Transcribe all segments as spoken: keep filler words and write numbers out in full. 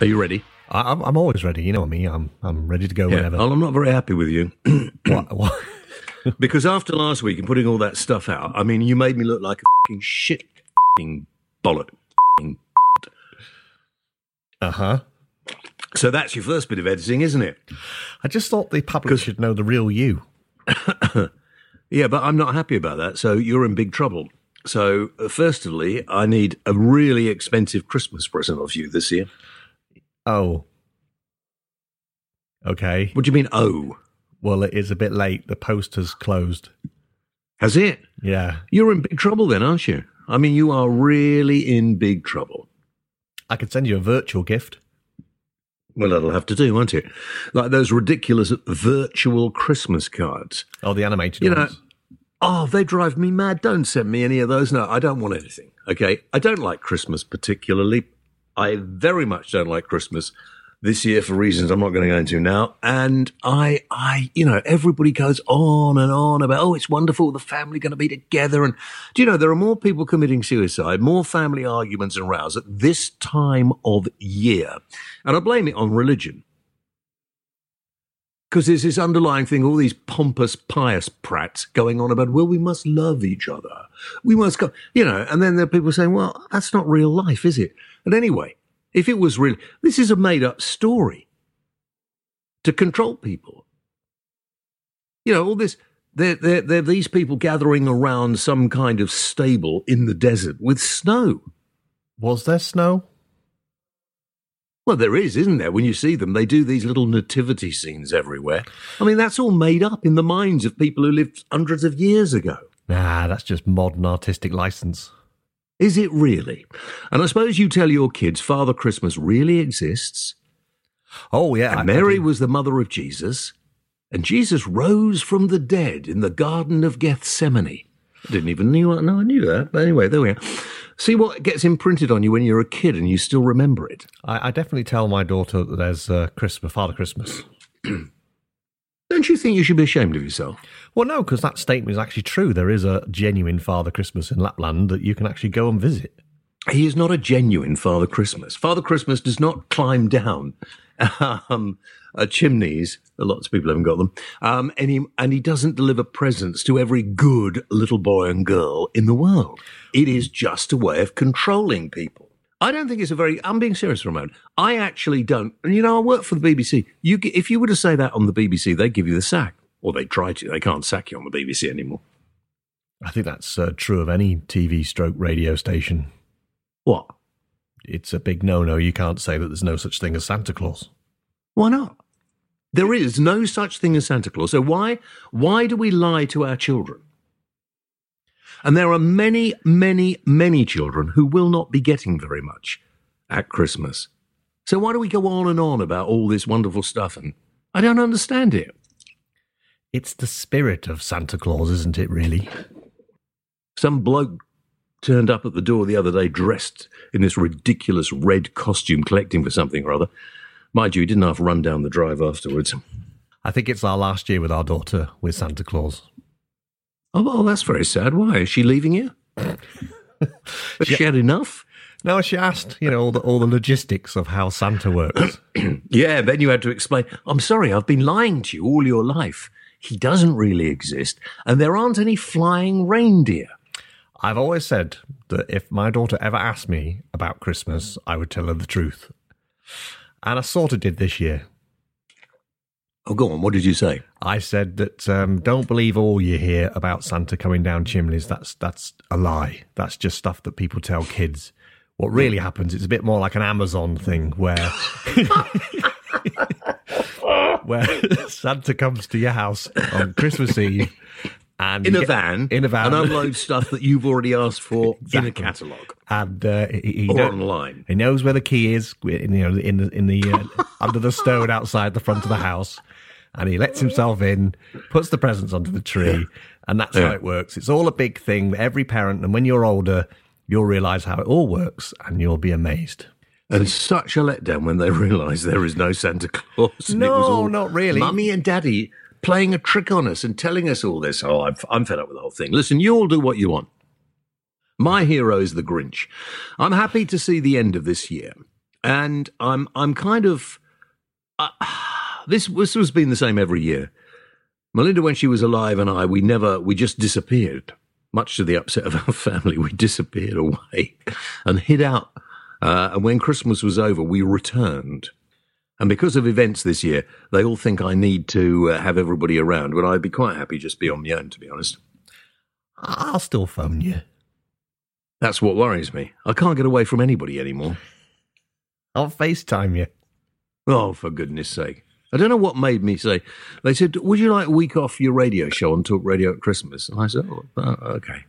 Are you ready? I, I'm, I'm always ready. You know me. I'm I'm ready to go Yeah. whenever. Well, I'm not very happy with you. What? what? Because after last week and putting all that stuff out, I mean, you made me look like a fucking shit fucking bollock. Uh-huh. So that's your first bit of editing, isn't it? I just thought the public should know the real you. Yeah, but I'm not happy about that, so you're in big trouble. So, uh, firstly, I need a really expensive Christmas present off you this year. Oh. Okay. What do you mean, oh? Well, it is a bit late. The post has closed. Has it? Yeah. You're in big trouble then, aren't you? I mean, you are really in big trouble. I could send you a virtual gift. Well, that'll have to do, won't it? Like those ridiculous virtual Christmas cards. Oh, the animated You ones. know, oh, they drive me mad. Don't send me any of those. No, I don't want anything, okay? I don't like Christmas particularly. I very much don't like Christmas this year for reasons I'm not going to go into now. And I, I, you know, everybody goes on and on about, oh, it's wonderful, the family going to be together. And do you know, there are more people committing suicide, more family arguments and rows at this time of year. And I blame it on religion. Because there's this underlying thing, all these pompous, pious prats going on about, well, we must love each other. We must go, you know, and then there are people saying, well, that's not real life, is it? And anyway, if it was real, this is a made-up story to control people. You know, all this, they're, they're, they're these people gathering around some kind of stable in the desert with snow. Was there snow? Well, there is, isn't there? When you see them, they do these little nativity scenes everywhere. I mean, that's all made up in the minds of people who lived hundreds of years ago. Nah, that's just modern artistic license. Is it really? And I suppose you tell your kids Father Christmas really exists. Oh, yeah. And I- Mary I was the mother of Jesus. And Jesus rose from the dead in the Garden of Gethsemane. I didn't even know, no, I knew that. But anyway, there we are. See what gets imprinted on you when you're a kid and you still remember it. I, I definitely tell my daughter that there's uh, Christmas, Father Christmas. Don't you think you should be ashamed of yourself? Well, no, because that statement is actually true. There is a genuine Father Christmas in Lapland that you can actually go and visit. He is not a genuine Father Christmas. Father Christmas does not climb down um, uh, chimneys. Lots of people haven't got them. Um, and, he, and he doesn't deliver presents to every good little boy and girl in the world. It is just a way of controlling people. I don't think it's a very... I'm being serious for a moment. I actually don't... And, you know, I work for the B B C. You, if you were to say that on the B B C, they'd give you the sack. Or they try to. They can't sack you on the B B C anymore. I think that's uh, true of any T V stroke radio station. What? It's a big no-no. You can't say that there's no such thing as Santa Claus. Why not? There is no such thing as Santa Claus. So why, why do we lie to our children? And there are many, many, many children who will not be getting very much at Christmas. So why do we go on and on about all this wonderful stuff? And I don't understand it. It's the spirit of Santa Claus, isn't it, really? Some bloke turned up at the door the other day dressed in this ridiculous red costume collecting for something or other. Mind you, he didn't have to run down the drive afterwards. I think it's our last year with our daughter with Santa Claus. Oh, well, that's very sad. Why? Is she leaving you? Has she, she had enough? No, she asked, you know, all the, all the logistics of how Santa works. Yeah, then you had to explain, I'm sorry, I've been lying to you all your life. He doesn't really exist, and there aren't any flying reindeer. I've always said that if my daughter ever asked me about Christmas, I would tell her the truth. And I sort of did this year. Oh, go on. What did you say? I said that um, don't believe all you hear about Santa coming down chimneys. That's that's a lie. That's just stuff that people tell kids. What really happens, it's a bit more like an Amazon thing where where Santa comes to your house on Christmas Eve and in a get, van, in a van, and unload stuff that you've already asked for exactly. in a catalogue, and uh, he, he or know, online. He knows where the key is, in, you know, in the in the uh, under the stone outside the front of the house, and he lets himself in, puts the presents onto the tree, and that's yeah. how it works. It's all a big thing. Every parent, and when you're older, you'll realise how it all works, and you'll be amazed. And such a letdown when they realise there is no Santa Claus. And no, it was all not really. Mummy and Daddy playing a trick on us and telling us all this. Oh, I'm, I'm fed up with the whole thing. Listen, you all do what you want. My hero is the Grinch. I'm happy to see the end of this year. and I'm I'm kind of uh, this this has been the same every year. Melinda, when she was alive, and I, we never we just disappeared. Much to the upset of our family, we disappeared away and hid out. Uh, and when Christmas was over, we returned. And because of events this year, they all think I need to uh, have everybody around. But I'd be quite happy just be on my own, to be honest. I'll still phone you. That's what worries me. I can't get away from anybody anymore. I'll FaceTime you. Oh, for goodness sake. I don't know what made me say. They said, would you like a week off your radio show on Talk Radio at Christmas? And I said, oh, uh, okay.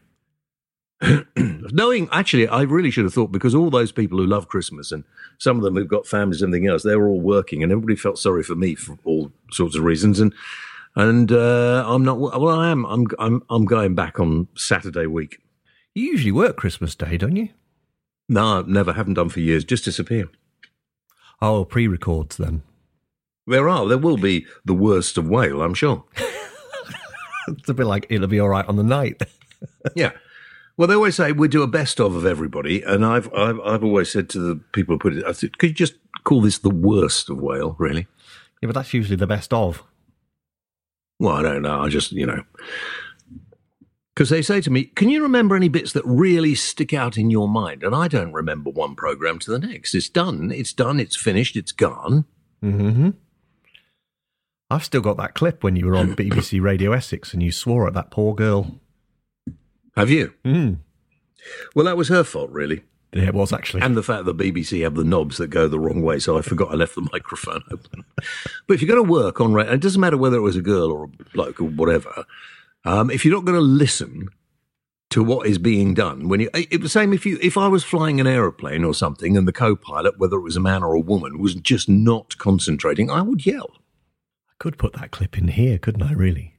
Knowing, actually, I really should have thought, because all those people who love Christmas and some of them who've got families and everything else, they were all working and everybody felt sorry for me for all sorts of reasons. And and uh, I'm not, well, I am. I'm, I'm, I'm going back on Saturday week. You usually work Christmas Day, don't you? No, never, haven't done for years, just disappear. Oh, pre-records then. There are. There will be the worst of Whale, I'm sure. It's a bit like It'll Be All Right on the Night. Yeah. Well, they always say we do a best of of everybody, and I've I've, I've always said to the people who put it, I said, could you just call this the worst of Whale, really? Yeah, but that's usually the best of. Well, I don't know. I just, you know. Because they say to me, can you remember any bits that really stick out in your mind? And I don't remember one program to the next. It's done. It's done. It's finished. It's gone. Mm-hmm. I've still got that clip when you were on B B C Radio Essex and you swore at that poor girl. Have you? Mm. Well, that was her fault, really. Yeah, it was actually. And the fact that B B C have the knobs that go the wrong way, so I forgot I left the microphone open. But if you're going to work on radio, it doesn't matter whether it was a girl or a bloke or whatever, um, if you're not going to listen to what is being done, when you, it was the same if you, if I was flying an aeroplane or something and the co-pilot, whether it was a man or a woman, was just not concentrating, I would yell. I could put that clip in here, couldn't I, really?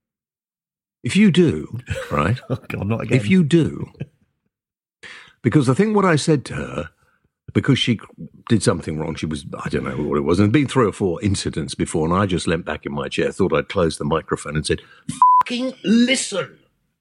If you do, right? Oh, God, not again. If you do, because I think what I said to her, because she did something wrong, she was, I don't know what it was, and there'd been three or four incidents before, and I just leant back in my chair, thought I'd close the microphone and said, fucking listen.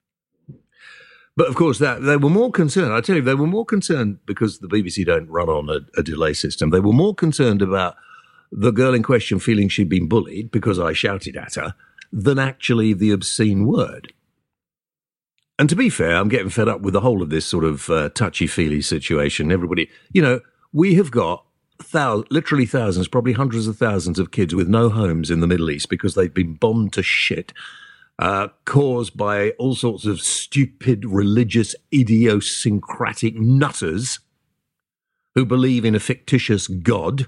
But of course, that they were more concerned, I tell you, they were more concerned because the B B C don't run on a, a delay system. They were more concerned about the girl in question feeling she'd been bullied because I shouted at her than actually the obscene word. And to be fair, I'm getting fed up with the whole of this sort of uh, touchy-feely situation. Everybody, you know, we have got thou- literally thousands, probably hundreds of thousands of kids with no homes in the Middle East because they've been bombed to shit, uh, caused by all sorts of stupid, religious, idiosyncratic nutters who believe in a fictitious God.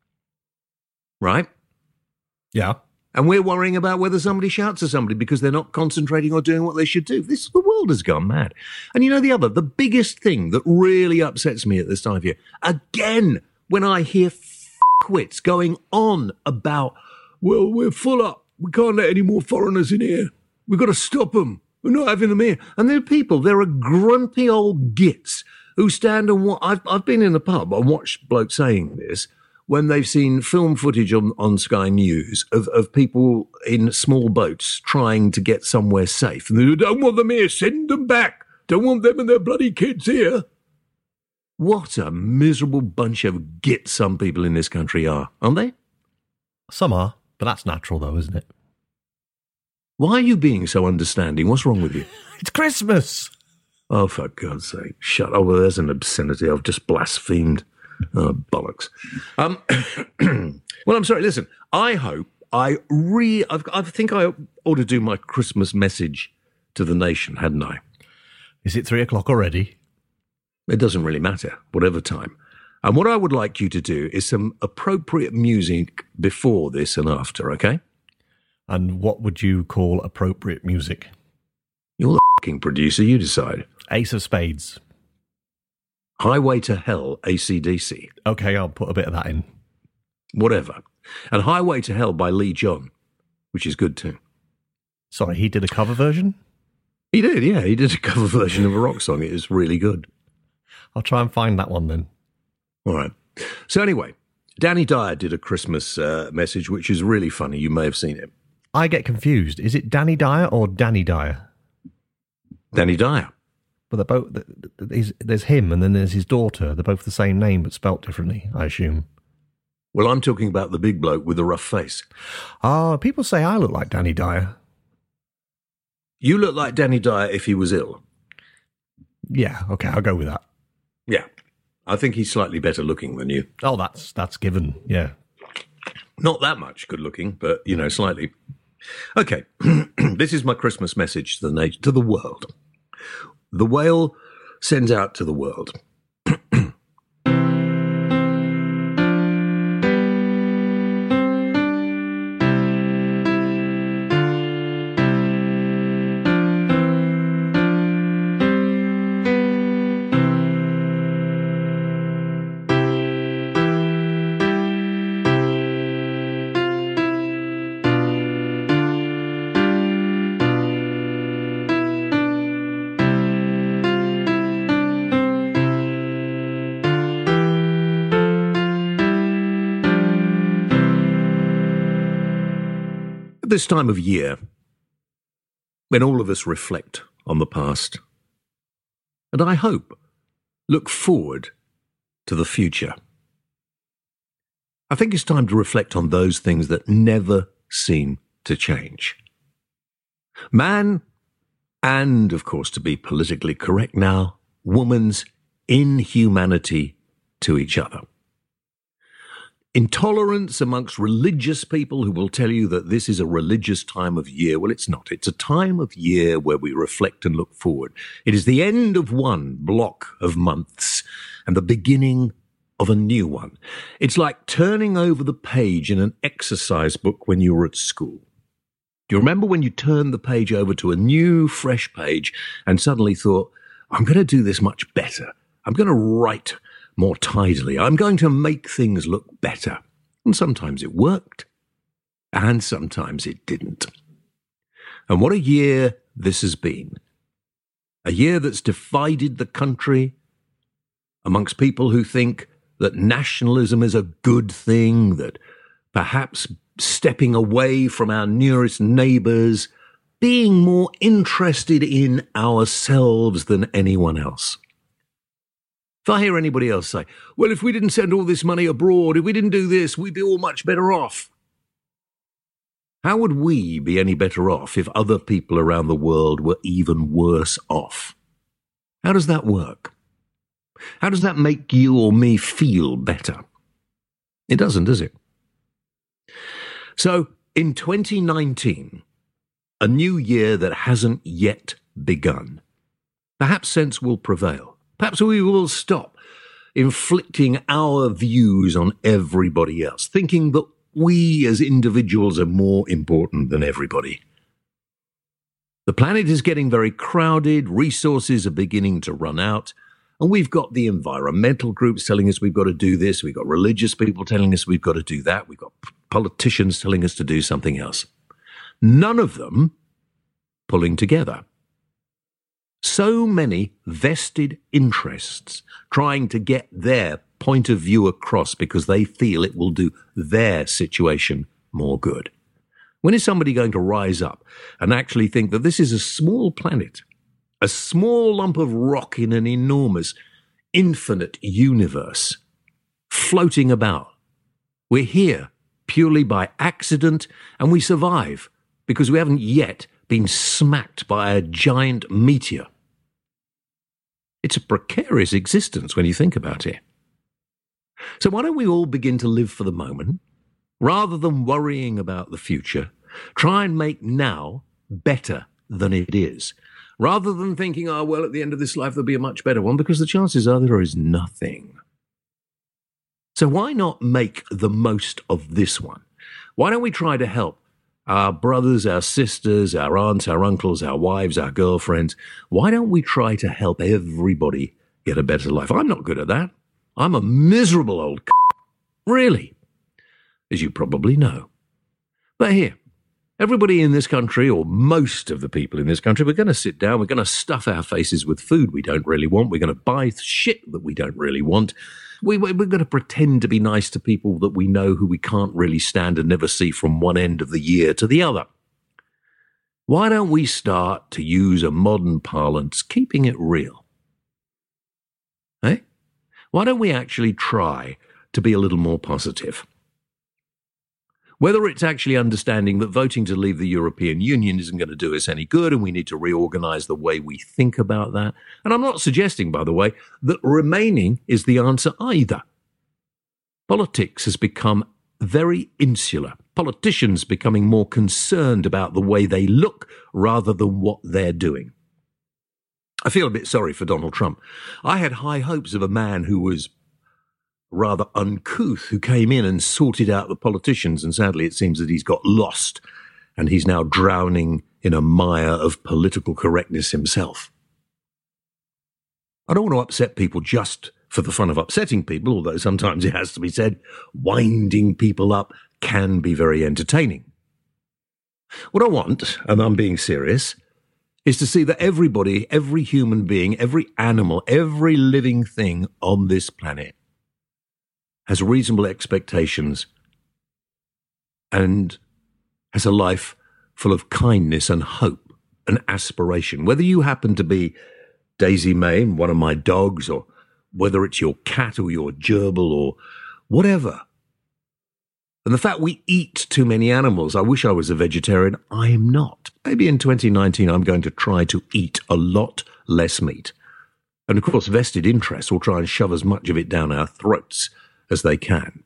Right? Yeah. And we're worrying about whether somebody shouts at somebody because they're not concentrating or doing what they should do. This, the world has gone mad. And you know the other, the biggest thing that really upsets me at this time of year, again, when I hear f***wits going on about, well, we're full up. We can't let any more foreigners in here. We've got to stop them. We're not having them here. And there are people, there are grumpy old gits who stand and watch. I've, I've been in the pub and watched blokes saying this, when they've seen film footage on, on Sky News of, of people in small boats trying to get somewhere safe. And they don't want them here, send them back. Don't want them and their bloody kids here. What a miserable bunch of gits some people in this country are, aren't they? Some are, but that's natural though, isn't it? Why are you being so understanding? What's wrong with you? It's Christmas. Oh, for God's sake. Shut up. Well, there's an obscenity. I've just blasphemed. Oh, bollocks. Um, well, I'm sorry. Listen, I hope I re. I've, I think I ought to do my Christmas message to the nation, hadn't I? Is it three o'clock already? It doesn't really matter, whatever time. And what I would like you to do is some appropriate music before this and after, okay? And what would you call appropriate music? You're the fucking producer. You decide. Ace of Spades. Highway to Hell, A C D C. Okay, I'll put a bit of that in. Whatever. And Highway to Hell by Lee John, which is good too. Sorry, he did a cover version? He did, yeah. He did a cover version of a rock song. It is really good. I'll try and find that one then. All right. So anyway, Danny Dyer did a Christmas uh, message, which is really funny. You may have seen it. I get confused. Is it Danny Dyer or Danny Dyer? Danny Dyer. but they're both. There's, there's him, and then there's his daughter. They're both the same name, but spelt differently, I assume. Well, I'm talking about the big bloke with the rough face. Ah, people say I look like Danny Dyer. You look like Danny Dyer if he was ill. Yeah, okay, I'll go with that. Yeah, I think he's slightly better looking than you. Oh, that's that's given, yeah. Not that much good looking, but, you know, slightly. Okay, this is my Christmas message to the na- to the world. The whale sends out to the world. This time of year, when all of us reflect on the past, and I hope look forward to the future, I think it's time to reflect on those things that never seem to change. Man, and of course to be politically correct now, woman's inhumanity to each other. Intolerance amongst religious people who will tell you that this is a religious time of year. Well, it's not. It's a time of year where we reflect and look forward. It is the end of one block of months and the beginning of a new one. It's like turning over the page in an exercise book when you were at school. Do you remember when you turned the page over to a new, fresh page and suddenly thought, I'm going to do this much better. I'm going to write more tidily. I'm going to make things look better. And sometimes it worked, and sometimes it didn't. And what a year this has been. A year that's divided the country amongst people who think that nationalism is a good thing, that perhaps stepping away from our nearest neighbours, being more interested in ourselves than anyone else. If I hear anybody else say, well, if we didn't send all this money abroad, if we didn't do this, we'd be all much better off. How would we be any better off if other people around the world were even worse off? How does that work? How does that make you or me feel better? It doesn't, does it? So, in twenty nineteen, a new year that hasn't yet begun, perhaps sense will prevail. Perhaps we will stop inflicting our views on everybody else, thinking that we as individuals are more important than everybody. The planet is getting very crowded, resources are beginning to run out, and we've got the environmental groups telling us we've got to do this, we've got religious people telling us we've got to do that, we've got politicians telling us to do something else. None of them pulling together. So many vested interests trying to get their point of view across because they feel it will do their situation more good. When is somebody going to rise up and actually think that this is a small planet, a small lump of rock in an enormous, infinite universe, floating about? We're here purely by accident, and we survive because we haven't yet been smacked by a giant meteor. It's a precarious existence when you think about it. So why don't we all begin to live for the moment, rather than worrying about the future? Try and make now better than it is, rather than thinking, oh, well, at the end of this life there'll be a much better one, because the chances are there is nothing. So why not make the most of this one? Why don't we try to help our brothers, our sisters, our aunts, our uncles, our wives, our girlfriends? Why don't we try to help everybody get a better life? I'm not good at that. I'm a miserable old c***, really, as you probably know. But here, everybody in this country, or most of the people in this country, we're going to sit down, we're going to stuff our faces with food we don't really want, we're going to buy shit that we don't really want, we, we're going to pretend to be nice to people that we know who we can't really stand and never see from one end of the year to the other. Why don't we start, to use a modern parlance, keeping it real? Eh? Why don't we actually try to be a little more positive? Whether it's actually understanding that voting to leave the European Union isn't going to do us any good and we need to reorganize the way we think about that. And I'm not suggesting, by the way, that remaining is the answer either. Politics has become very insular. Politicians becoming more concerned about the way they look rather than what they're doing. I feel a bit sorry for Donald Trump. I had high hopes of a man who was rather uncouth, who came in and sorted out the politicians, and sadly it seems that he's got lost and he's now drowning in a mire of political correctness himself. I don't want to upset people just for the fun of upsetting people, although sometimes it has to be said, winding people up can be very entertaining. What I want, and I'm being serious, is to see that everybody, every human being, every animal, every living thing on this planet has reasonable expectations and has a life full of kindness and hope and aspiration. Whether you happen to be Daisy May, one of my dogs, or whether it's your cat or your gerbil or whatever. And the fact we eat too many animals, I wish I was a vegetarian. I am not. Maybe in twenty nineteen I'm going to try to eat a lot less meat. And of course, vested interests will try and shove as much of it down our throats as they can.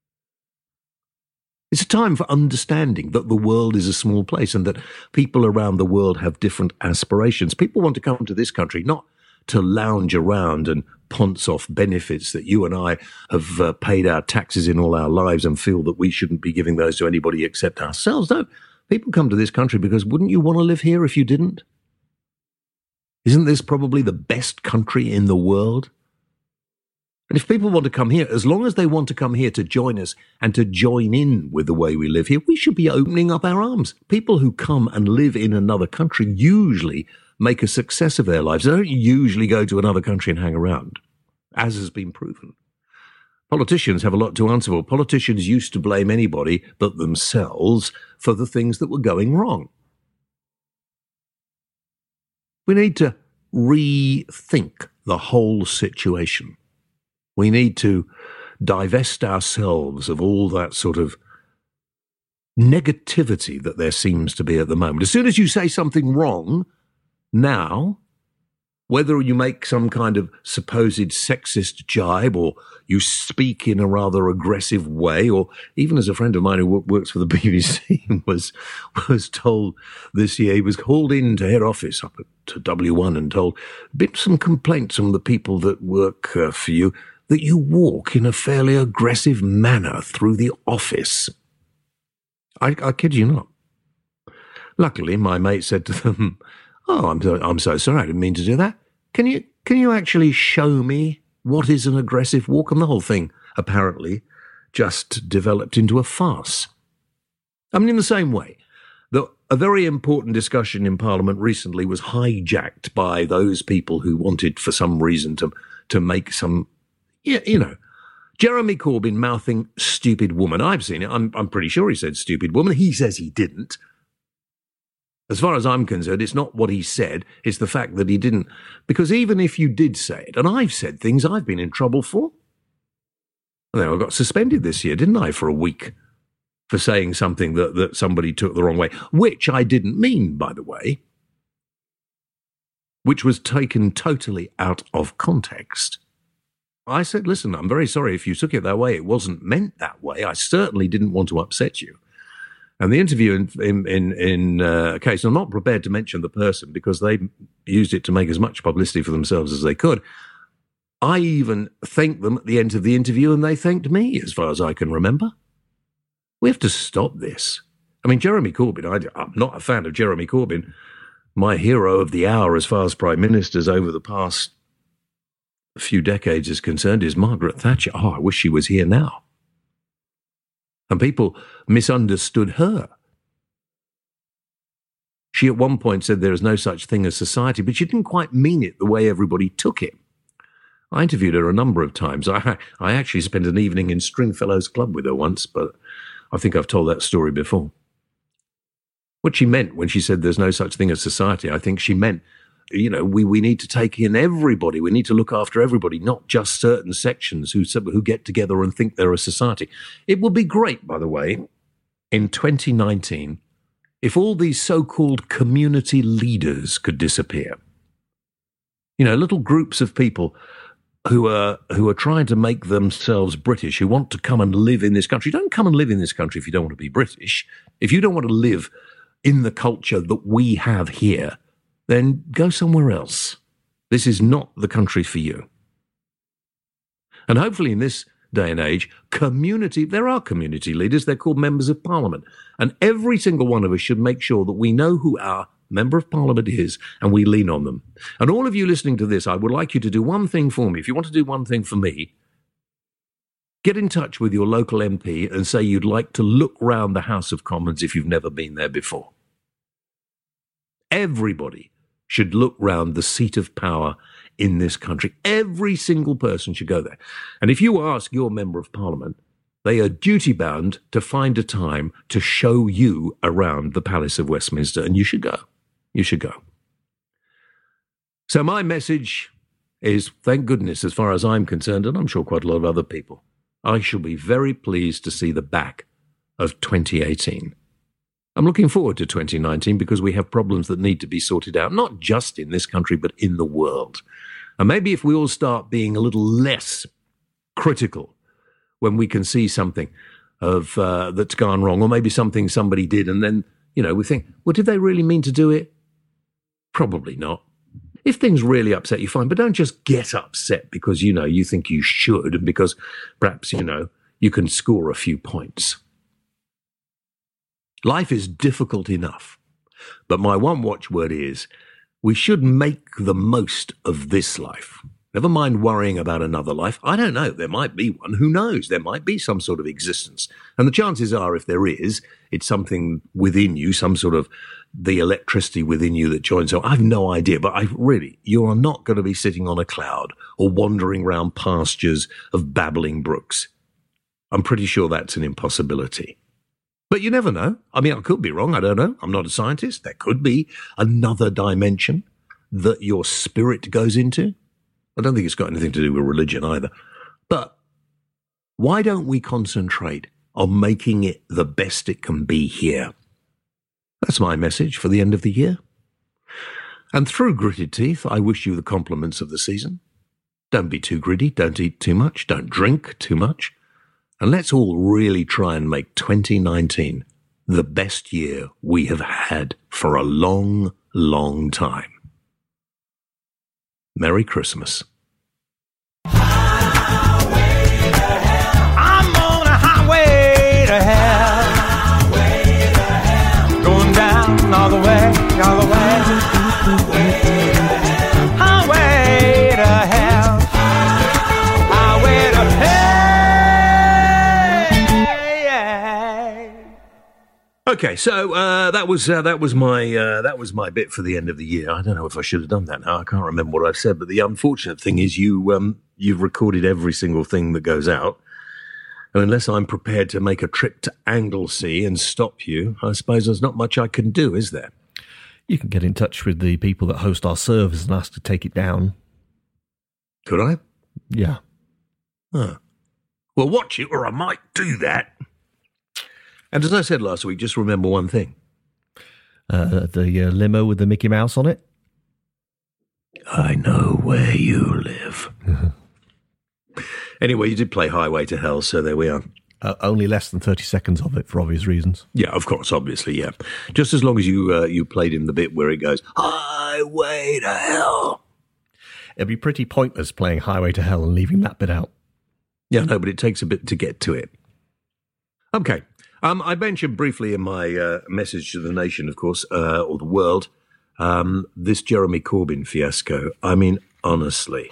It's a time for understanding that the world is a small place and that people around the world have different aspirations. People want to come to this country not to lounge around and ponce off benefits that you and I have uh, paid our taxes in all our lives and feel that we shouldn't be giving those to anybody except ourselves. No, people come to this country because wouldn't you want to live here if you didn't? Isn't this probably the best country in the world? And if people want to come here, as long as they want to come here to join us and to join in with the way we live here, we should be opening up our arms. People who come and live in another country usually make a success of their lives. They don't usually go to another country and hang around, as has been proven. Politicians have a lot to answer for. Politicians used to blame anybody but themselves for the things that were going wrong. We need to rethink the whole situation. We need to divest ourselves of all that sort of negativity that there seems to be at the moment. As soon as you say something wrong, now, whether you make some kind of supposed sexist jibe or you speak in a rather aggressive way, or even as a friend of mine who works for the B B C was was told this year, he was called into head office up at W one and told, been some complaints from the people that work uh, for you, that you walk in a fairly aggressive manner through the office. I, I kid you not. Luckily, my mate said to them, "Oh, I'm so, I'm so sorry, I didn't mean to do that. Can you can you actually show me what is an aggressive walk?" And the whole thing, apparently, just developed into a farce. I mean, in the same way, the, a very important discussion in Parliament recently was hijacked by those people who wanted, for some reason, to to make some, yeah, you know, Jeremy Corbyn mouthing "stupid woman." I've seen it. I'm I'm pretty sure he said "stupid woman." He says he didn't. As far as I'm concerned, it's not what he said, it's the fact that he didn't. Because even if you did say it, and I've said things I've been in trouble for. I think I got suspended this year, didn't I, for a week, for saying something that, that somebody took the wrong way, which I didn't mean, by the way, which was taken totally out of context. I said, listen, I'm very sorry if you took it that way. It wasn't meant that way. I certainly didn't want to upset you. And the interview in in in, in uh, case, I'm not prepared to mention the person because they used it to make as much publicity for themselves as they could. I even thanked them at the end of the interview and they thanked me, as far as I can remember. We have to stop this. I mean, Jeremy Corbyn, I, I'm not a fan of Jeremy Corbyn. My hero of the hour as far as prime ministers over the past few decades is concerned is Margaret Thatcher. Oh, I wish she was here now. And people misunderstood her. She at one point said there is no such thing as society, but she didn't quite mean it the way everybody took it. I interviewed her a number of times. I, I actually spent an evening in Stringfellows Club with her once, but I think I've told that story before. What she meant when she said there's no such thing as society, I think she meant, you know, we, we need to take in everybody. We need to look after everybody, not just certain sections who who get together and think they're a society. It would be great, by the way, in twenty nineteen, if all these so-called community leaders could disappear. You know, little groups of people who are who are trying to make themselves British, who want to come and live in this country. Don't come and live in this country if you don't want to be British. If you don't want to live in the culture that we have here, then go somewhere else. This is not the country for you. And hopefully in this day and age, community, there are community leaders, they're called members of parliament. And every single one of us should make sure that we know who our member of parliament is and we lean on them. And all of you listening to this, I would like you to do one thing for me. If you want to do one thing for me, get in touch with your local M P and say you'd like to look round the House of Commons if you've never been there before. Everybody should look round the seat of power in this country. Every single person should go there. And if you ask your member of parliament, they are duty-bound to find a time to show you around the Palace of Westminster, and you should go. You should go. So my message is, thank goodness, as far as I'm concerned, and I'm sure quite a lot of other people, I shall be very pleased to see the back of twenty eighteen. I'm looking forward to twenty nineteen because we have problems that need to be sorted out, not just in this country, but in the world. And maybe if we all start being a little less critical when we can see something of uh, that's gone wrong, or maybe something somebody did, and then, you know, we think, well, did they really mean to do it? Probably not. If things really upset you, fine, but don't just get upset because, you know, you think you should, and because perhaps, you know, you can score a few points. Life is difficult enough, but my one watchword is we should make the most of this life. Never mind worrying about another life. I don't know. There might be one. Who knows? There might be some sort of existence. And the chances are, if there is, it's something within you, some sort of the electricity within you that joins. So I have no idea, but I really, you are not going to be sitting on a cloud or wandering around pastures of babbling brooks. I'm pretty sure that's an impossibility. But you never know. I mean, I could be wrong. I don't know. I'm not a scientist. There could be another dimension that your spirit goes into. I don't think it's got anything to do with religion either. But why don't we concentrate on making it the best it can be here? That's my message for the end of the year. And through gritted teeth, I wish you the compliments of the season. Don't be too gritty. Don't eat too much. Don't drink too much. And let's all really try and make twenty nineteen the best year we have had for a long, long time. Merry Christmas. Highway to hell. I'm on a highway to hell. Highway to hell. Going down all the way, all the way. Highway to hell. Highway to hell. Highway to hell. Okay, so uh, that was uh, that was my uh, that was my bit for the end of the year. I don't know if I should have done that now. I can't remember what I've said, but the unfortunate thing is you um, you've recorded every single thing that goes out. And unless I'm prepared to make a trip to Anglesey and stop you, I suppose there's not much I can do, is there? You can get in touch with the people that host our servers and ask to take it down. Could I? Yeah. Huh. Well, watch it, or I might do that. And as I said last week, just remember one thing. Uh, the uh, limo with the Mickey Mouse on it? I know where you live. Anyway, you did play Highway to Hell, so there we are. Uh, only less than thirty seconds of it, for obvious reasons. Yeah, of course, obviously, yeah. Just as long as you uh, you played in the bit where it goes, Highway to Hell. It'd be pretty pointless playing Highway to Hell and leaving that bit out. Yeah, no, but it takes a bit to get to it. Okay. Um, I mentioned briefly in my uh, message to the nation, of course, uh, or the world, um, this Jeremy Corbyn fiasco. I mean, honestly.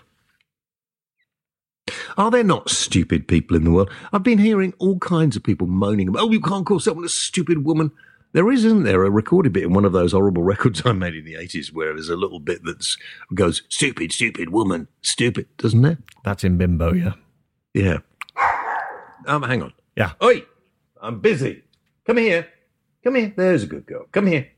Are there not stupid people in the world? I've been hearing all kinds of people moaning about, oh, you can't call someone a stupid woman. There is, isn't there, a recorded bit in one of those horrible records I made in the eighties where there's a little bit that goes, stupid, stupid woman, stupid, doesn't there? That's in Bimbo, yeah. Yeah. Um, hang on. Yeah. Oi! I'm busy. Come here. Come here. There's a good girl. Come here.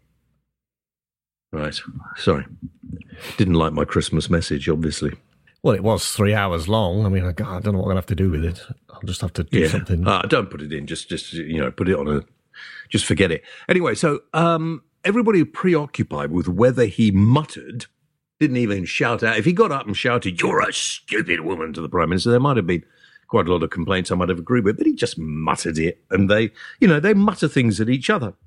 Right. Sorry. Didn't like my Christmas message, obviously. Well, it was three hours long. I mean, I, God, I don't know what I'm going to have to do with it. I'll just have to do Yeah. something. Uh, don't put it in. Just, just you know, put it on a... Just forget it. Anyway, so um, everybody preoccupied with whether he muttered, didn't even shout out. If he got up and shouted, "You're a stupid woman," to the Prime Minister, there might have been quite a lot of complaints I might have agreed with, but he just muttered it. And they, you know, they mutter things at each other.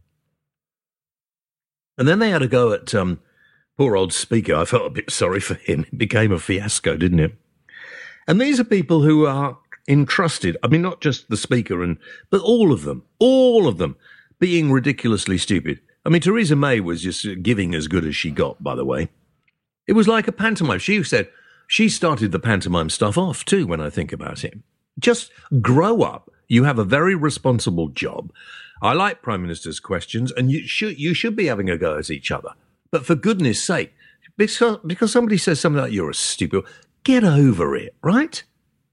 And then they had a go at um, poor old Speaker. I felt a bit sorry for him. It became a fiasco, didn't it? And these are people who are entrusted, I mean, not just the Speaker, and but all of them, all of them, being ridiculously stupid. I mean, Theresa May was just giving as good as she got, by the way. It was like a pantomime. She said she started the pantomime stuff off, too, when I think about it. Just grow up. You have a very responsible job. I like Prime Minister's questions, and you should you should be having a go at each other. But for goodness sake, because, because somebody says something like, "You're a stupid," get over it, right?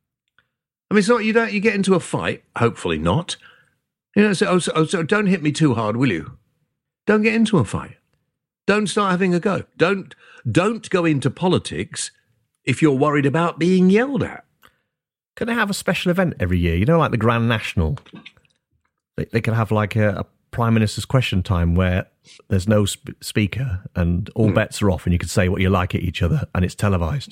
I mean, it's not you don't you get into a fight. Hopefully not. You know, so, so, so don't hit me too hard, will you? Don't get into a fight. Don't start having a go. Don't don't go into politics if you're worried about being yelled at. Could they have a special event every year? You know, like the Grand National. They, they could have like a, a Prime Minister's question time where there's no sp- speaker and all mm. bets are off and you could say what you like at each other and it's televised.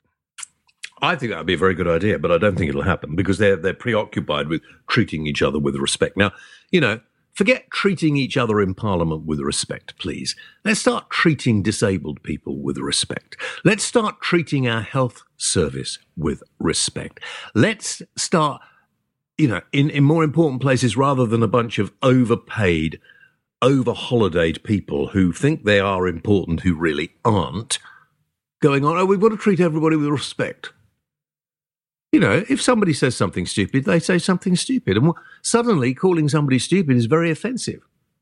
I think that would be a very good idea, but I don't think it'll happen because they're they're preoccupied with treating each other with respect. Now, you know, forget treating each other in Parliament with respect, please. Let's start treating disabled people with respect. Let's start treating our health service with respect. Let's start, you know, in, in more important places rather than a bunch of overpaid, over-holidayed people who think they are important who really aren't, going on, oh, we've got to treat everybody with respect. You know, if somebody says something stupid, they say something stupid. And suddenly calling somebody stupid is very offensive.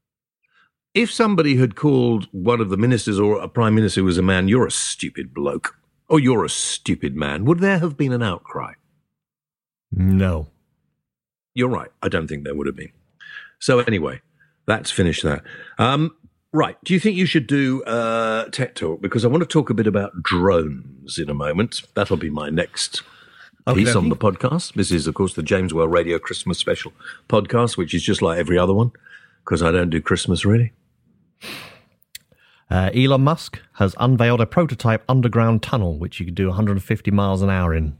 If somebody had called one of the ministers or a prime minister who was a man, "You're a stupid bloke," or "You're a stupid man," would there have been an outcry? No. You're right. I don't think there would have been. So anyway, that's finished that. Um, right. Do you think you should do uh, Tech Talk? Because I want to talk a bit about drones in a moment. That'll be my next piece okay, on the podcast. This is, of course, the James Well Radio Christmas Special podcast, which is just like every other one, because I don't do Christmas, really. Uh, Elon Musk has unveiled a prototype underground tunnel, which you could do one hundred fifty miles an hour in.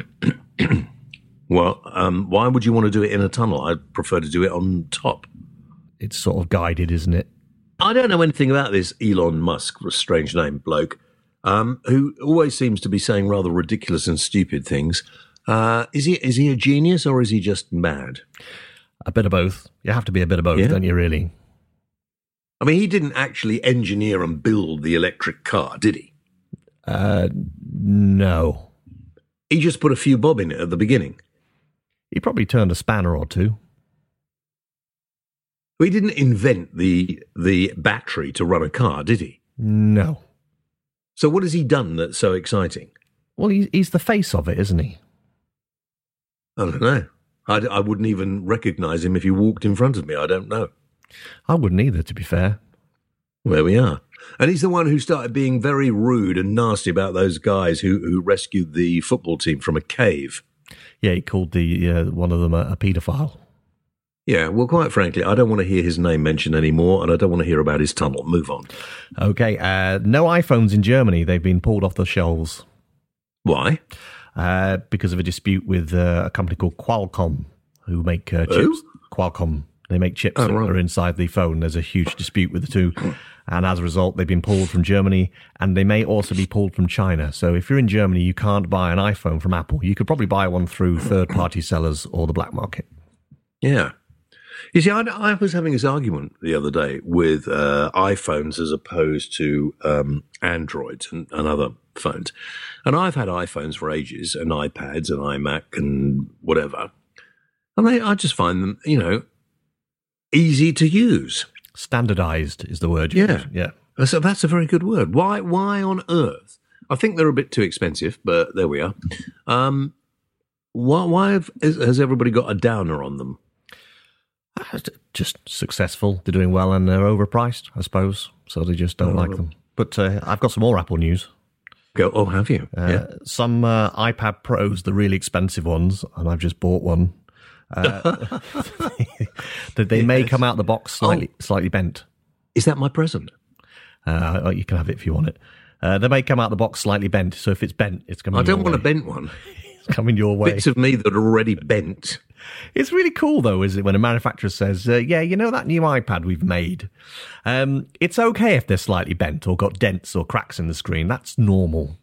Well, um, why would you want to do it in a tunnel? I'd prefer to do it on top. It's sort of guided, isn't it? I don't know anything about this Elon Musk, a strange name bloke, um, who always seems to be saying rather ridiculous and stupid things. Uh, is he is he a genius or is he just mad? A bit of both. You have to be a bit of both, yeah. Don't you, really? I mean, he didn't actually engineer and build the electric car, did he? Uh, no. He just put a few bob in it at the beginning. He probably turned a spanner or two. He didn't invent the the battery to run a car, did he? No. So what has he done that's so exciting? Well, he's, he's the face of it, isn't he? I don't know. I, I wouldn't even recognise him if he walked in front of me. I don't know. I wouldn't either, to be fair. There we are. And he's the one who started being very rude and nasty about those guys who, who rescued the football team from a cave. Yeah, he called the uh, one of them a, a paedophile. Yeah, well, quite frankly, I don't want to hear his name mentioned anymore, and I don't want to hear about his tunnel. Move on. Okay, uh, no iPhones in Germany. They've been pulled off the shelves. Why? Uh, because of a dispute with uh, a company called Qualcomm, who make uh, chips. Who? Qualcomm. They make chips oh, that right. are inside the phone. There's a huge dispute with the two. And as a result, they've been pulled from Germany, and they may also be pulled from China. So if you're in Germany, you can't buy an iPhone from Apple. You could probably buy one through third-party sellers or the black market. Yeah. You see, I, I was having this argument the other day with uh, iPhones as opposed to um, Androids and, and other phones. And I've had iPhones for ages, and iPads and iMac and whatever. And they, I just find them, you know, easy to use. Standardized is the word. You Yeah. use. Yeah. So that's a very good word. Why, why on earth? I think they're a bit too expensive, but there we are. Um, why, why have, has everybody got a downer on them? Uh, Just successful. They're doing well and they're overpriced, I suppose. So they just don't Oh, like well. them. But uh, I've got some more Apple news. Go. Oh, have you? Uh, yeah. Some uh, iPad Pros, the really expensive ones, and I've just bought one. Uh, that they may Yes. come out the box slightly slightly bent. Is that my present? Uh, you can have it if you want it. Uh, they may come out the box slightly bent. So if it's bent, it's coming. I don't your want way. a bent one. It's coming your way. Bits of me that are already bent. It's really cool, though, is it, when a manufacturer says, uh, yeah, you know that new iPad we've made? Um, it's okay if they're slightly bent or got dents or cracks in the screen. That's normal.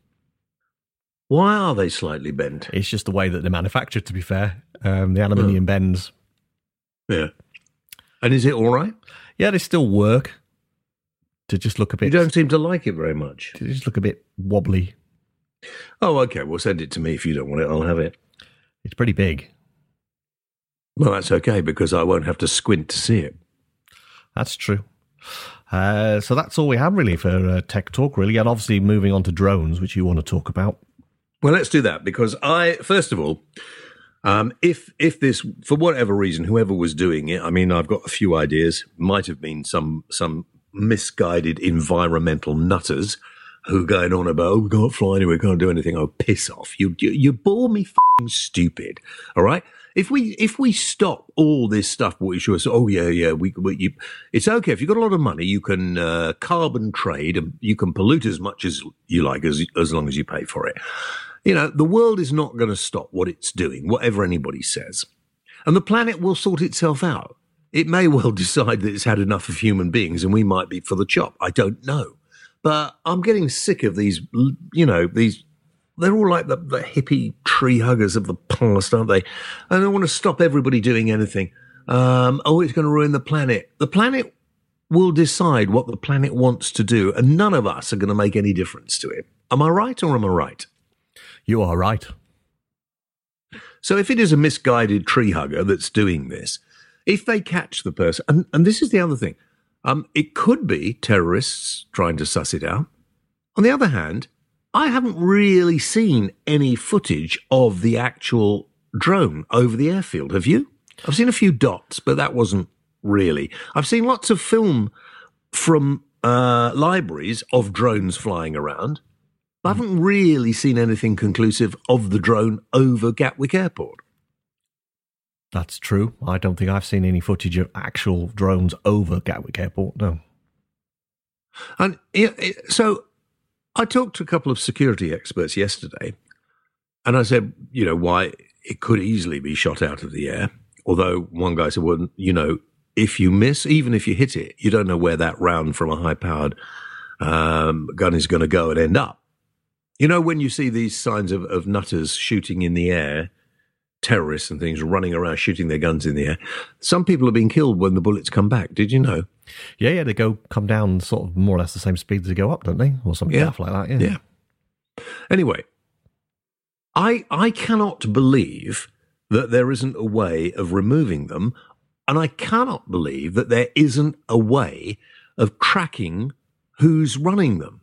Why are they slightly bent? It's just the way that they're manufactured, to be fair. Um, the aluminium bends. Yeah. And is it all right? Yeah, they still work. To just look a bit... You don't seem to like it very much. To just look a bit wobbly. Oh, okay. Well, send it to me if you don't want it. I'll have it. It's pretty big. Well, that's okay because I won't have to squint to see it. That's true. Uh, so that's all we have, really, for uh, Tech Talk, really. And obviously moving on to drones, which you want to talk about. Well, let's do that because I, first of all, um, if if this, for whatever reason, whoever was doing it, I mean, I've got a few ideas. Might have been some some misguided environmental nutters who are going on about, oh, we can't fly anywhere, we can't do anything. Oh, piss off. You, you, you bore me f***ing stupid, all right? If we if we stop all this stuff, what we should say, oh yeah, yeah, we, we you, it's okay if you've got a lot of money, you can uh, carbon trade and you can pollute as much as you like, as as long as you pay for it. You know, the world is not going to stop what it's doing, whatever anybody says, and the planet will sort itself out. It may well decide that it's had enough of human beings, and we might be for the chop. I don't know, but I'm getting sick of these. You know, these. They're all like the, the hippie tree huggers of the past, aren't they? And they want to stop everybody doing anything. Um, oh, it's going to ruin the planet. The planet will decide what the planet wants to do, and none of us are going to make any difference to it. Am I right or am I right? You are right. So if it is a misguided tree hugger that's doing this, if they catch the person, and, and this is the other thing, um, it could be terrorists trying to suss it out. On the other hand, I haven't really seen any footage of the actual drone over the airfield. Have you? I've seen a few dots, but that wasn't really. I've seen lots of film from uh, libraries of drones flying around. I haven't really seen anything conclusive of the drone over Gatwick Airport. That's true. I don't think I've seen any footage of actual drones over Gatwick Airport, no. And it, it, so I talked to a couple of security experts yesterday, and I said, you know, why it could easily be shot out of the air. Although one guy said, well, you know, if you miss, even if you hit it, you don't know where that round from a high-powered um, gun is going to go and end up. You know, when you see these signs of, of nutters shooting in the air, terrorists and things running around shooting their guns in the air, some people have been killed when the bullets come back. Did you know? Yeah, yeah, they go come down sort of more or less the same speed as they go up, don't they? Or something Yeah. daft like that, yeah. Yeah. Anyway, I I cannot believe that there isn't a way of removing them, and I cannot believe that there isn't a way of tracking who's running them.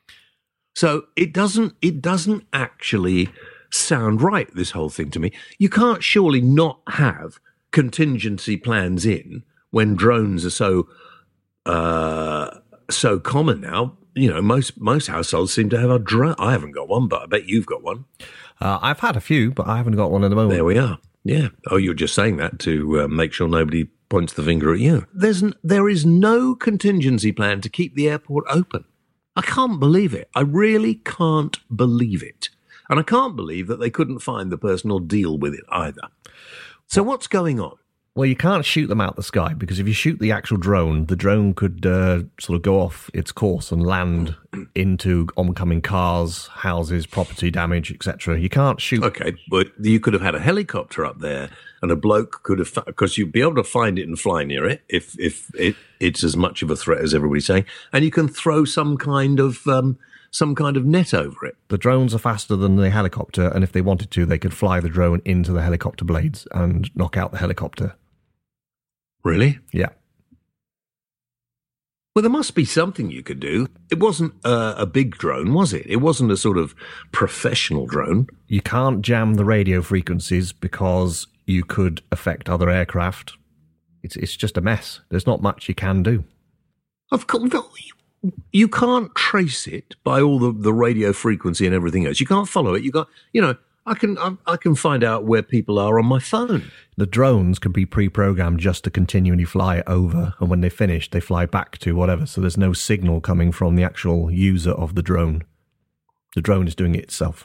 So it doesn't it doesn't actually sound right, this whole thing to me. You can't surely not have contingency plans in when drones are so uh, so common now. You know, most most households seem to have a drone. I haven't got one, but I bet you've got one. Uh, I've had a few, but I haven't got one at the moment. There we are. Yeah. Oh, you're just saying that to uh, make sure nobody points the finger at you. There's n- there is no contingency plan to keep the airport open. I can't believe it. I really can't believe it. And I can't believe that they couldn't find the person or deal with it either. So what's going on? Well, you can't shoot them out the sky, because if you shoot the actual drone, the drone could uh, sort of go off its course and land into oncoming cars, houses, property damage, et cetera. You can't shoot. Okay, but you could have had a helicopter up there, and a bloke could have, because you'd be able to find it and fly near it if if it, it's as much of a threat as everybody's saying, and you can throw some kind of um, some kind of net over it. The drones are faster than the helicopter, and if they wanted to, they could fly the drone into the helicopter blades and knock out the helicopter. Really? Yeah. Well, there must be something you could do. It wasn't uh, a big drone, was it? It wasn't a sort of professional drone. You can't jam the radio frequencies because you could affect other aircraft. It's it's just a mess. There's not much you can do. Of course, you can't trace it by all the, the radio frequency and everything else. You can't follow it. You got, you know, I can I, I can find out where people are on my phone. The drones can be pre-programmed just to continually fly over, and when they finish, they fly back to whatever. So there's no signal coming from the actual user of the drone. The drone is doing it itself.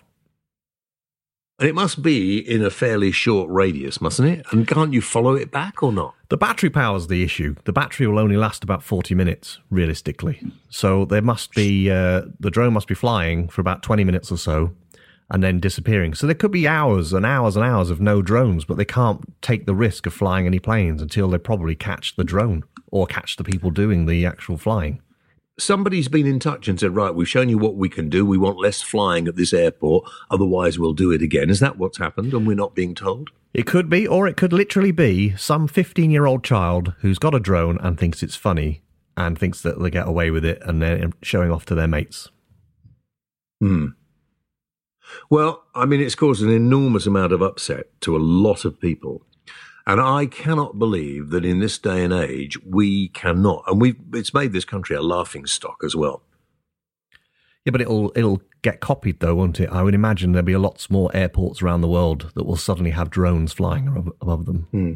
And it must be in a fairly short radius, mustn't it? And can't you follow it back or not? The battery power's the issue. The battery will only last about forty minutes, realistically. So there must be, uh, the drone must be flying for about twenty minutes or so, and then disappearing. So there could be hours and hours and hours of no drones, but they can't take the risk of flying any planes until they probably catch the drone or catch the people doing the actual flying. Somebody's been in touch and said, right, we've shown you what we can do. We want less flying at this airport. Otherwise, we'll do it again. Is that what's happened and we're not being told? It could be, or it could literally be some fifteen-year-old child who's got a drone and thinks it's funny and thinks that they get away with it and they're showing off to their mates. Hmm. Well, I mean, it's caused an enormous amount of upset to a lot of people. And I cannot believe that in this day and age, we cannot. And we've, it's made this country a laughing stock as well. Yeah, but it'll it'll get copied, though, won't it? I would imagine there'll be lots more airports around the world that will suddenly have drones flying above, above them. Hmm.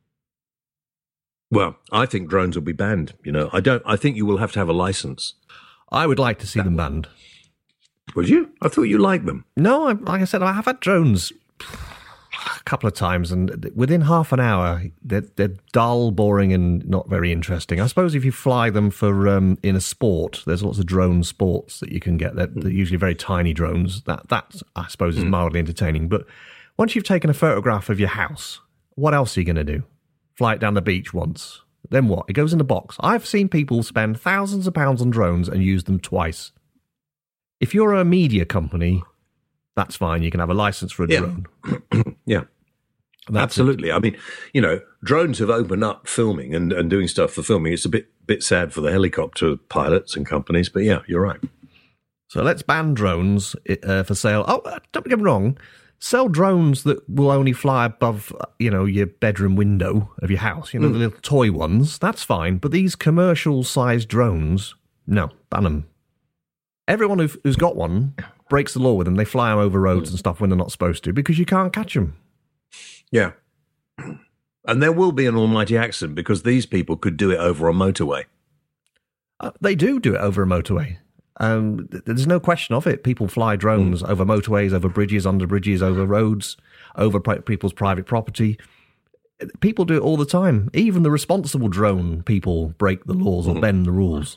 Well, I think drones will be banned. You know, I don't. I think you will have to have a license. I would like to see that them banned. Would you? I thought you liked them. No, I, like I said, I have had drones a couple of times, and within half an hour, they're, they're dull, boring, and not very interesting. I suppose if you fly them for um, in a sport, there's lots of drone sports that you can get. They're, they're usually very tiny drones. That, that I suppose, is mildly entertaining. But once you've taken a photograph of your house, what else are you going to do? Fly it down the beach once. Then what? It goes in a box. I've seen people spend thousands of pounds on drones and use them twice. If you're a media company, that's fine. You can have a license for a yeah. drone. yeah. Absolutely. It. I mean, you know, drones have opened up filming and, and doing stuff for filming. It's a bit bit sad for the helicopter pilots and companies, but yeah, you're right. So let's ban drones uh, for sale. Oh, don't get me wrong. Sell drones that will only fly above, you know, your bedroom window of your house. You know, mm. the little toy ones. That's fine. But these commercial-sized drones, no, ban them. Everyone who've, who's got one breaks the law with them. They fly them over roads mm. and stuff when they're not supposed to because you can't catch them. Yeah. And there will be an almighty accident because these people could do it over a motorway. Uh, they do do it over a motorway. Um, there's no question of it. People fly drones mm. over motorways, over bridges, under bridges, over roads, over pri- people's private property. People do it all the time. Even the responsible drone people break the laws or mm. bend the rules.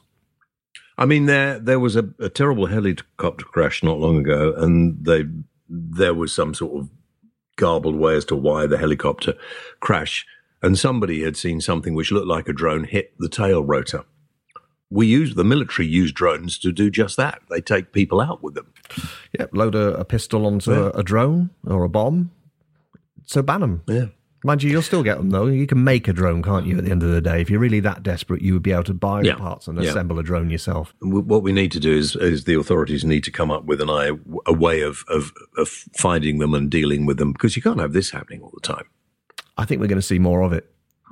I mean, there there was a, a terrible helicopter crash not long ago, and they there was some sort of garbled way as to why the helicopter crashed, and somebody had seen something which looked like a drone hit the tail rotor. We use the military use drones to do just that. They take people out with them. Yeah, load a, a pistol onto yeah. a, a drone or a bomb. So ban them. Yeah. Mind you, you'll still get them, though. You can make a drone, can't you, at the end of the day? If you're really that desperate, you would be able to buy yeah. the parts and yeah. assemble a drone yourself. What we need to do is, is the authorities need to come up with an eye, a way of, of, of finding them and dealing with them, because you can't have this happening all the time. I think we're going to see more of it.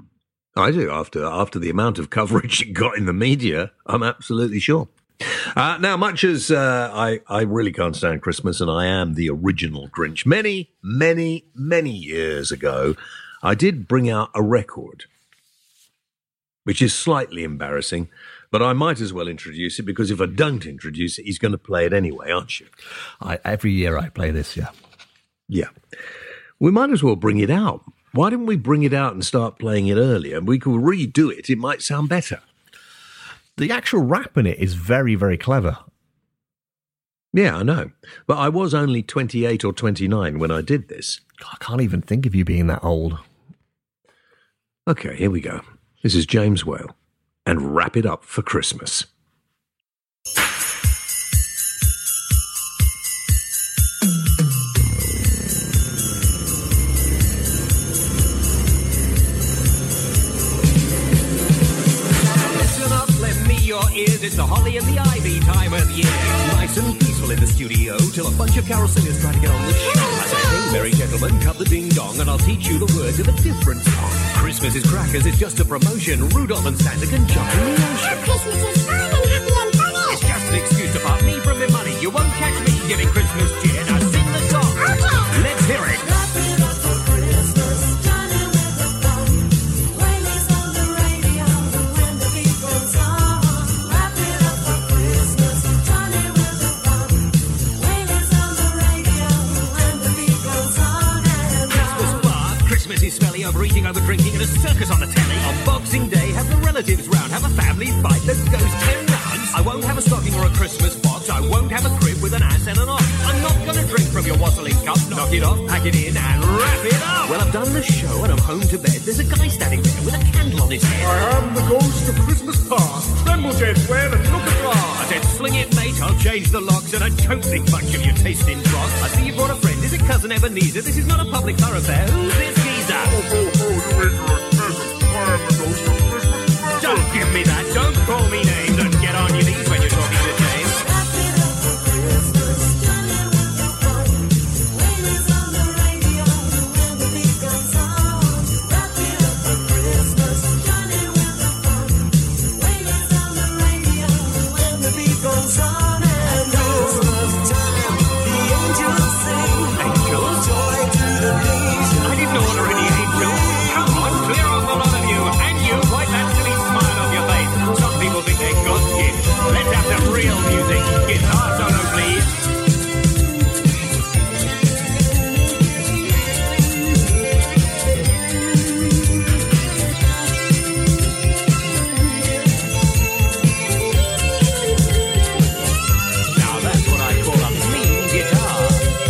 I do. After after the amount of coverage it got in the media, I'm absolutely sure. Uh, now, much as uh, I, I really can't stand Christmas, and I am the original Grinch, many, many, many years ago, I did bring out a record, which is slightly embarrassing, but I might as well introduce it, because if I don't introduce it, he's going to play it anyway, aren't you? I, every year I play this, yeah. Yeah. We might as well bring it out. Why didn't we bring it out and start playing it earlier? And we could redo it. It might sound better. The actual rap in it is very, very clever. Yeah, I know. But I was only twenty-eight or twenty-nine when I did this. I can't even think of you being that old. Okay, here we go. This is James Whale. And Wrap It Up for Christmas. It's the holly and the ivy time of year. Nice and peaceful in the studio till a bunch of carol singers try to get on the show. I say, hey, merry gentlemen, cut the ding-dong and I'll teach you the words of a different song. Christmas is crackers, it's just a promotion. Rudolph and Santa can jump in the ocean. Christmas is fun and happy and funny. It's just an excuse to part me from my money. You won't catch me giving Christmas cheer. Now sing the song. Okay. Let's hear it. Wrap it up for Christmas, Johnny with the fun. Whaley's on the radio when the beat goes on. Wrap it up for Christmas, Johnny with the fun. Whaley's on the radio when the beat goes on and Christmas on. bar, Christmas is smelly, overeating, over drinking, and a circus on the telly. On Boxing Day, have the relatives round, have a family fight that goes ten rounds. I won't have a stocking or a Christmas box, I won't have a crib with an ass and an ox. I'm not gonna drink from your wassailing cup, knock it off, pack it in, and wrap it up. Well, I've done the show and I'm home to bed. There's a guy standing there with a candle on his head. I am the ghost of Christmas past. Tremble, Jet, where and look at I last. said, sling it, mate, I'll change the locks, and I don't think much of your taste in dross. I see you brought a friend, is it cousin Ebenezer? This is not a public thoroughfare, who's this geezer? Oh, oh, oh, you ignorant peasant. I am the ghost of Christmas present. Don't give me that, don't call me names, and get on your knees when you're talking to James. Wrap it up for Christmas, Johnny with the fun. Whaley's on the radio when the beat goes on. Wrap it up for Christmas, Johnny with the fun. Whaley's on the radio when the beat goes on and Christmas time, the angels sing. Angels? Joy to the nation. I didn't order any angels. Come on, clear off the lot of you, and you, wipe that silly smile off your face. Some people think they're God's gift. Let's have some real music. Guitar solo, please. Now that's what I call a mean guitar.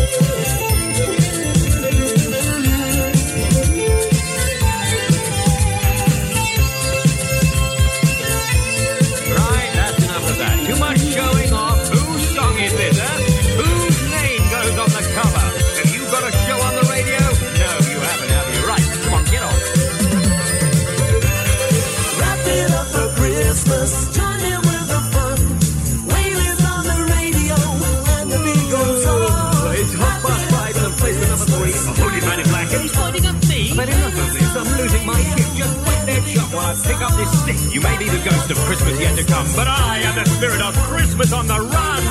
Right, that's enough of that. Too much showing off. Whose song is this, huh? Whose name goes on the cover? Have you got a show on the radio? No, you haven't, have you? Right, come on, get on. Wrap it up for Christmas, Johnny with the fun. Whaley's on the radio when the beat goes on. It's half past five and I'm placement number three. A hooded man in black and he's pointing at me. I've had enough of this. I'm losing my shit. Just wait there, shop while I pick up this stick. You may be the ghost of Christmas yet to come, but I am the spirit of Christmas on the run.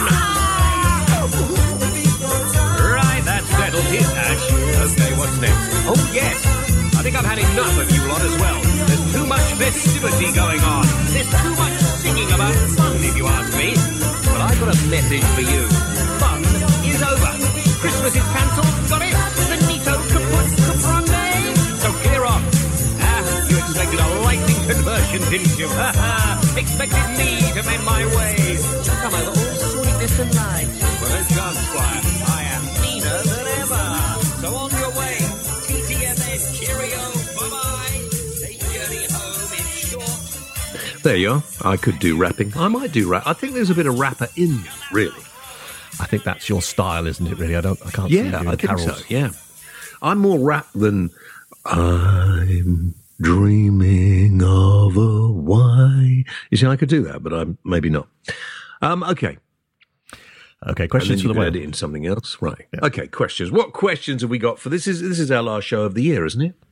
Right, that's settled. Here's Ash. Okay, what's next? Oh, yes. I think I've had enough of you lot as well. There's too much festivity going on. There's too much singing about fun, if you ask me. But I've got a message for you. Fun is over. Christmas is cancelled. Got it? Finito kaput caprande. So clear off. Ah, you expected a lightning conversion, didn't you? Ha ha. Expected me to mend my ways. Come over all sweetness and light. Well, no chance, Squire. I am meaner than ever. So on your way. T T F S, cheerio, bye-bye. Safe journey home in short. There you are. I could do rapping. I might do rap. I think there's a bit of rapper in me, really. I think that's your style, isn't it? Really, I don't. I can't. see you Yeah, doing I think carols. so. Yeah, I'm more rap than I'm dreaming of a why. You see, I could do that, but I'm maybe not. Um, okay. Okay, And then questions you for the can add web. it in something else, right? Okay, questions. What questions have we got for this? Is this is our last show of the year, isn't it?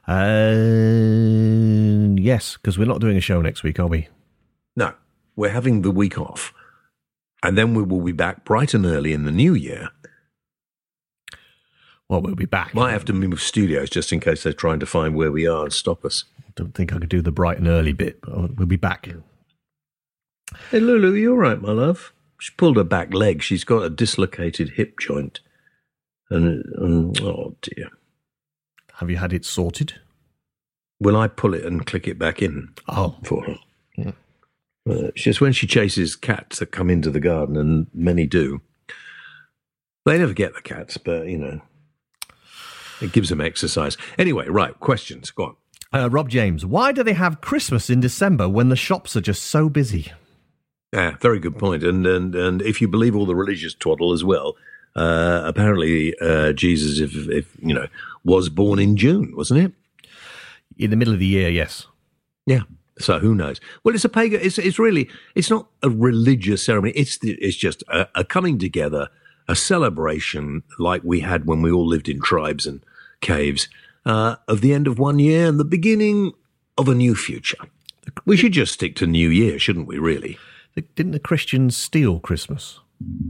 Uh, yes, because we're not doing a show next week, are we? No, we're having the week off, and then we will be back bright and early in the new year. Well, we'll be back. Might have to move studios just in case they're trying to find where we are and stop us. Don't think I could do the bright and early bit, but we'll be back. Hey, Lulu, you all right, my love? She pulled her back leg. She's got a dislocated hip joint. And, and oh, dear. Have you had it sorted? Will I pull it and click it back in Oh, for her? Yeah. Uh, it's just when she chases cats that come into the garden, and many do. They never get the cats, but, you know, it gives them exercise. Anyway, right, questions. Go on. uh, Rob James, why do they have Christmas in December when the shops are just so busy? Yeah, very good point. And and and if you believe all the religious twaddle as well, uh, apparently uh, Jesus, if if you know, was born in June, wasn't it? In the middle of the year, yes. Yeah. So who knows? Well, it's a pagan. It's it's really it's not a religious ceremony. It's the, it's just a, a coming together, a celebration like we had when we all lived in tribes and caves, uh, of the end of one year and the beginning of a new future. We should just stick to New Year, shouldn't we, really? Didn't the Christians steal Christmas?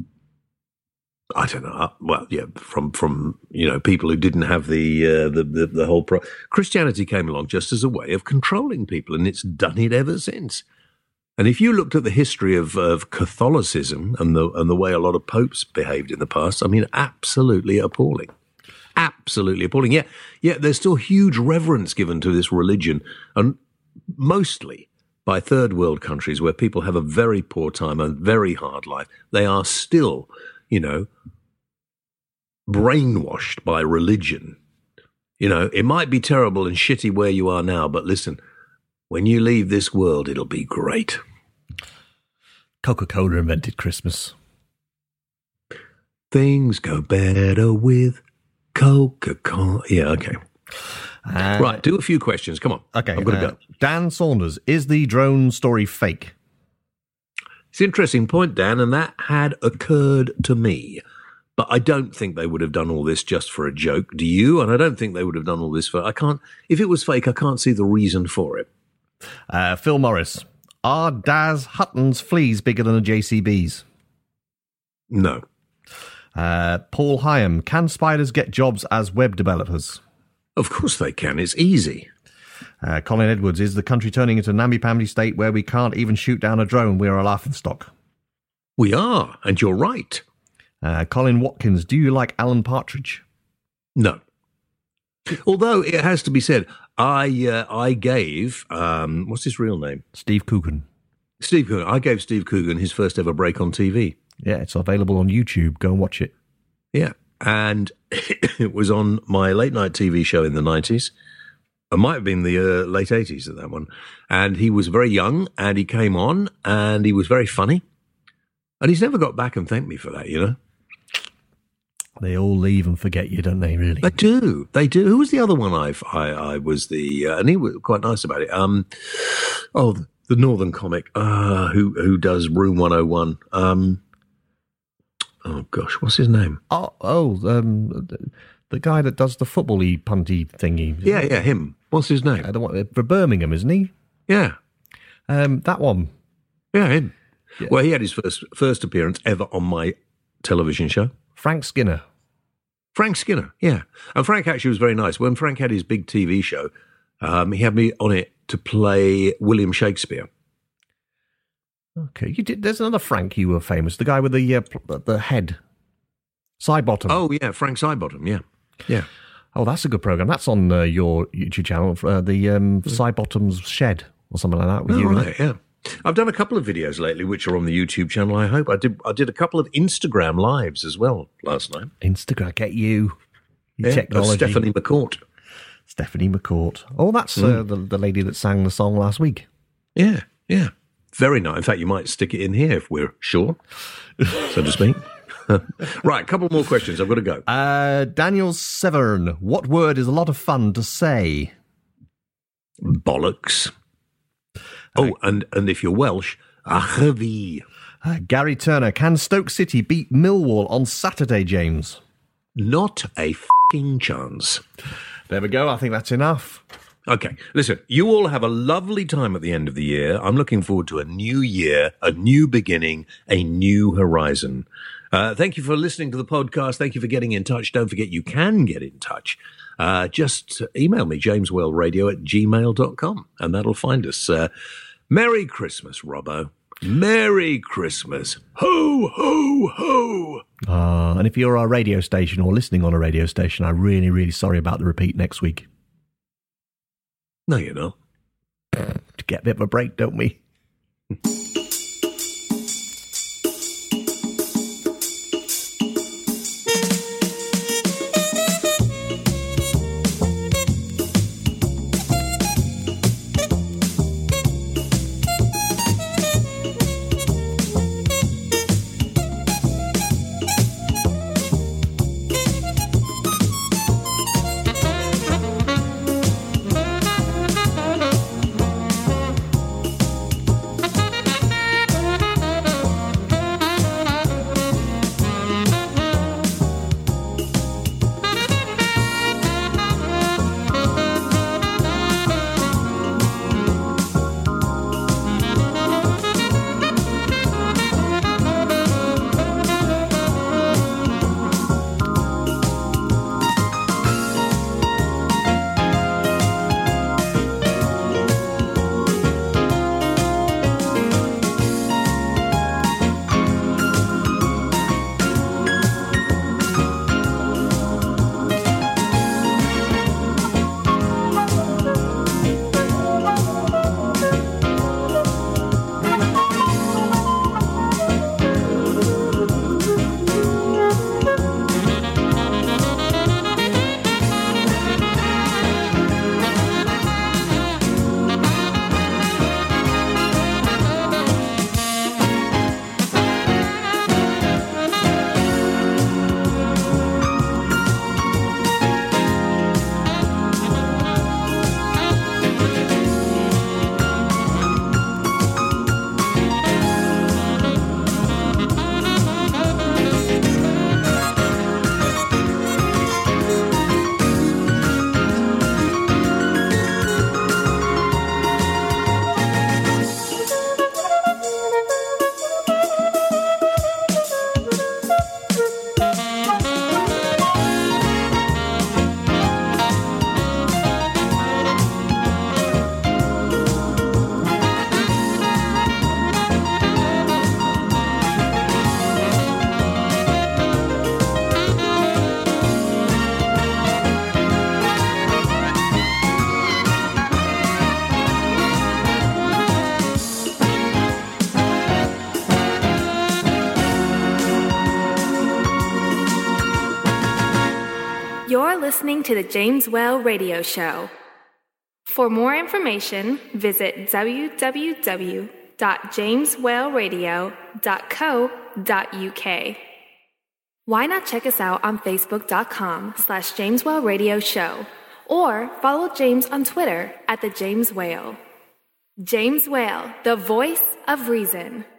I don't know. Well, yeah, from, from you know, people who didn't have the, uh, the, the, the whole... Pro- Christianity came along just as a way of controlling people, and it's done it ever since. And if you looked at the history of, of Catholicism and the and the way a lot of popes behaved in the past, I mean, absolutely appalling. Absolutely appalling. Yeah, yeah, there's still huge reverence given to this religion, and mostly by third world countries where people have a very poor time and very hard life. They are still, you know, brainwashed by religion. You know, it might be terrible and shitty where you are now, but listen, when you leave this world, it'll be great. Coca-Cola invented Christmas. Things go better with Coca-Cola. Yeah, okay. Uh, Right, do a few questions. Come on. Okay. I'm going to uh, go. Dan Saunders, is the drone story fake? It's an interesting point, Dan, and that had occurred to me. But I don't think they would have done all this just for a joke. Do you? And I don't think they would have done all this for... I can't... If it was fake, I can't see the reason for it. Uh, Phil Morris, are Daz Hutton's fleas bigger than a J C B's? No. Uh, Paul Hyam, can spiders get jobs as web developers? Of course they can. It's easy. Uh, Colin Edwards, is the country turning into a namby-pamby state where we can't even shoot down a drone? We are a laughingstock. We are, and you're right. Uh, Colin Watkins, do you like Alan Partridge? No. Although it has to be said, I uh, I gave, um, what's his real name? Steve Coogan. Steve Coogan. I gave Steve Coogan his first ever break on T V. Yeah, it's available on YouTube. Go and watch it. Yeah. And it was on my late night T V show in the nineties. It might have been the uh, late eighties at that one. And he was very young and he came on and he was very funny. And he's never got back and thanked me for that, you know. They all leave and forget you, don't they, really? They do. They do. Who was the other one I've, I I was the, uh, and he was quite nice about it. Um, Oh, the, the Northern comic uh, who who does Room one oh one. Um, oh, gosh, what's his name? Oh, oh um, the, the guy that does the football-y, punty thingy. Yeah, yeah, him. What's his name? Uh, the one, for Birmingham, isn't he? Yeah. Um, that one. Yeah, him. Yeah. Well, he had his first first appearance ever on my television show. Frank Skinner. Frank Skinner, yeah. And Frank actually was very nice. When Frank had his big T V show, um, he had me on it to play William Shakespeare. Okay, you did. There's another Frank you were famous. The guy with the uh, pl- the head, Sidebottom. Oh, yeah, Frank Sidebottom, yeah. Yeah. Oh, that's a good program. That's on uh, your YouTube channel. Uh, the um, Sidebottom's Shed or something like that. With Oh, you in it. right, yeah. I've done a couple of videos lately which are on the YouTube channel, I hope. I did I did a couple of Instagram lives as well last night. Instagram, get you. Your Yeah, technology. of Stephanie McCourt. Stephanie McCourt. Oh, that's uh, the, the lady that sang the song last week. Yeah, yeah. Very nice. In fact, you might stick it in here if we're sure, so to speak. Right, a couple more questions. I've got to go. Uh, Daniel Severn, what word is a lot of fun to say? Bollocks. Oh, and, and if you're Welsh, achevy. Uh, Gary Turner, can Stoke City beat Millwall on Saturday, James? Not a f***ing chance. There we go. I think that's enough. Okay, listen, you all have a lovely time at the end of the year. I'm looking forward to a new year, a new beginning, a new horizon. Uh, thank you for listening to the podcast. Thank you for getting in touch. Don't forget you can get in touch. Uh, just email me, jameswellradio at gmail dot com, and that'll find us. Uh, Merry Christmas, Robbo. Merry Christmas. Ho, ho, ho. Uh, and if you're our radio station or listening on a radio station, I'm really, really sorry about the repeat next week. No, you're not. To get a bit of a break, don't we? You're listening to the James Whale Radio Show. For more information, visit w w w dot james whale radio dot co dot u k. Why not check us out on facebook.com slash James Whale Radio Show or follow James on Twitter at the James Whale. James Whale, the voice of reason.